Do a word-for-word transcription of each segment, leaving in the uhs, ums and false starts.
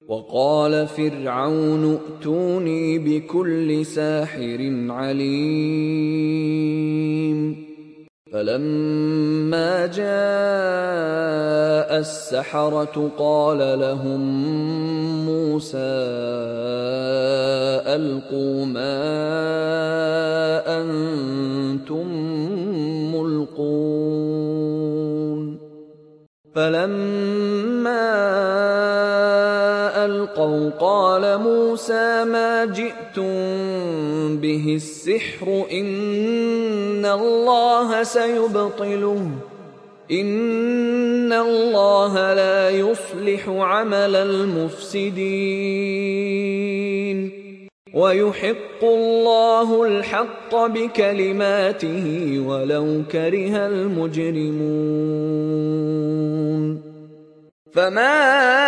وقال فرعون ائتوني بكل ساحر عليم فلما جاء السحرة قال لهم موسى ألقوا ما أنتم ملقون فلما ألقوا قال موسى ما جئتم به السحر إن الله سيبطله إن الله لا يصلح عمل المفسدين ويحق الله الحق بكلماته ولو كره المجرمون فما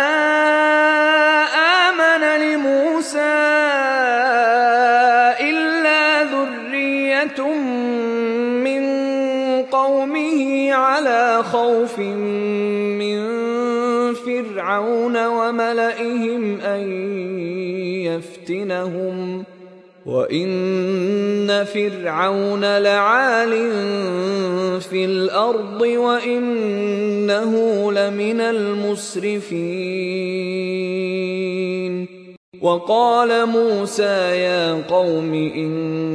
آمن لموسى إلا ذرية من قومه على خوف من فرعون وملئهم أن يفتنهم وإن فرعون لعال في الأرض وإنه لمن المسرفين وقال موسى يا قوم إن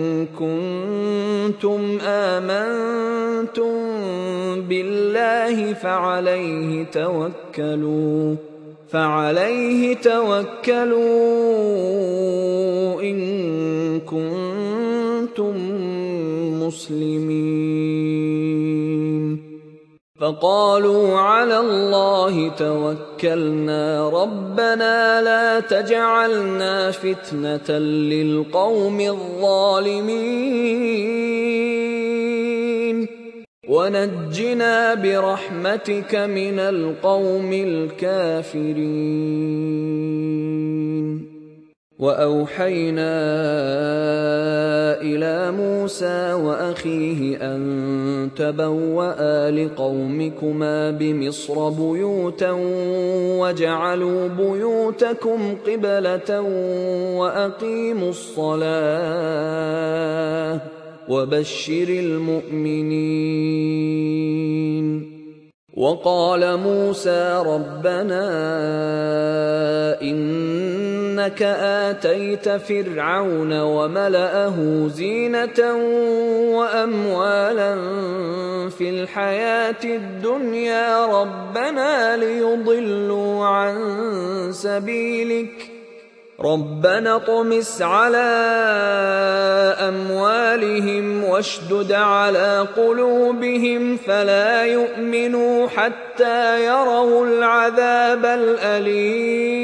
كنتم آمنتم بالله فعليه توكلوا فعليه توكلوا إن كنتم مسلمين فقالوا على الله توكلنا ربنا لا تجعلنا فتنة للقوم الظالمين ونجنا برحمتك من القوم الكافرين وأوحينا إلى موسى وأخيه أن تبوأ لقومكما بمصر بيوتا واجعلوا بيوتكم قبلة وأقيموا الصلاة وبشر المؤمنين وقال موسى ربنا إنك آتيت فرعون وملأه زينة وأموالا في الحياة الدنيا ربنا ليضلوا عن سبيلك ربنا اطمس على أموالهم واشدد على قلوبهم فلا يؤمنوا حتى يروا العذاب الأليم